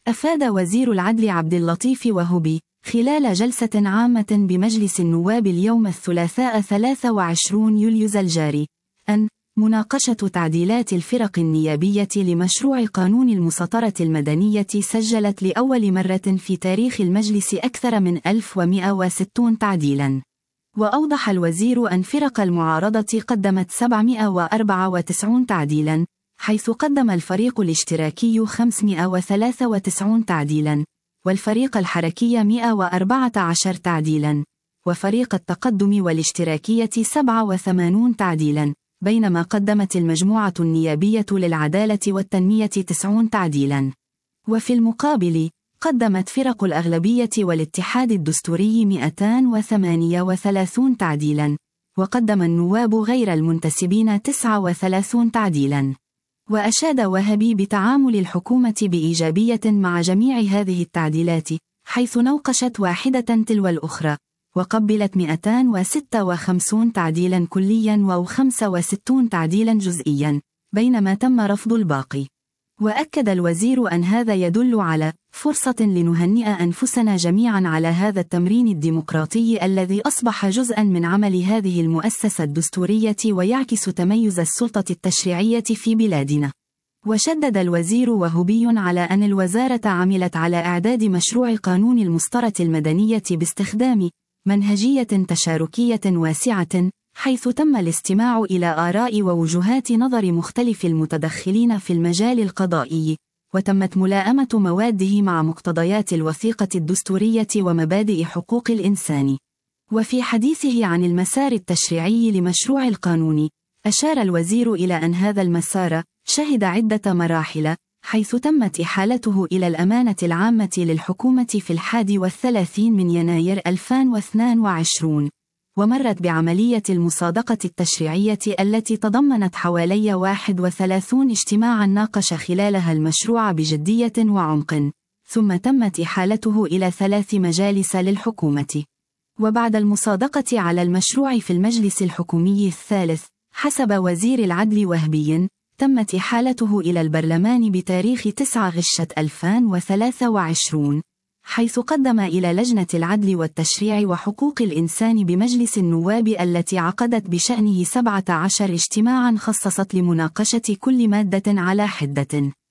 أفاد وزير العدل عبد اللطيف وهبي خلال جلسة عامة بمجلس النواب اليوم الثلاثاء 23 يوليو الجاري أن مناقشة تعديلات الفرق النيابية لمشروع قانون المساطرة المدنية سجلت لأول مرة في تاريخ المجلس أكثر من 1160 تعديلاً. وأوضح الوزير أن فرق المعارضة قدمت 794 تعديلاً، حيث قدم الفريق الاشتراكي 593 تعديلاً، والفريق الحركي 114 تعديلاً، وفريق التقدم والاشتراكية 87 تعديلاً، بينما قدمت المجموعة النيابية للعدالة والتنمية 90 تعديلاً. وفي المقابل قدمت فرق الأغلبية والاتحاد الدستوري 238 تعديلاً، وقدم النواب غير المنتسبين 39 تعديلاً. وأشاد وهبي بتعامل الحكومة بإيجابية مع جميع هذه التعديلات، حيث نوقشت واحدة تلو الأخرى، وقبلت 256 تعديلاً كلياً و65 تعديلاً جزئياً، بينما تم رفض الباقي. وأكد الوزير أن هذا يدل على فرصة لنهنئ أنفسنا جميعاً على هذا التمرين الديمقراطي الذي أصبح جزءاً من عمل هذه المؤسسة الدستورية ويعكس تميز السلطة التشريعية في بلادنا. وشدد الوزير وهبي على أن الوزارة عملت على إعداد مشروع قانون المسطرة المدنية باستخدام منهجية تشاركية واسعة، حيث تم الاستماع إلى آراء ووجهات نظر مختلف المتدخلين في المجال القضائي، وتمت ملائمة مواده مع مقتضيات الوثيقة الدستورية ومبادئ حقوق الإنسان. وفي حديثه عن المسار التشريعي لمشروع القانون، أشار الوزير إلى أن هذا المسار شهد عدة مراحل، حيث تمت إحالته إلى الأمانة العامة للحكومة في 31 من يناير 2022، ومرت بعملية المصادقة التشريعية التي تضمنت حوالي 31 اجتماعاً ناقش خلالها المشروع بجدية وعمق، ثم تمت إحالته إلى 3 مجالس للحكومة. وبعد المصادقة على المشروع في المجلس الحكومي الثالث، حسب وزير العدل وهبي، تمت إحالته إلى البرلمان بتاريخ 9 غشة 2023، حيث قدم إلى لجنة العدل والتشريع وحقوق الإنسان بمجلس النواب التي عقدت بشأنه 17 اجتماعاً خصصت لمناقشة كل مادة على حدة.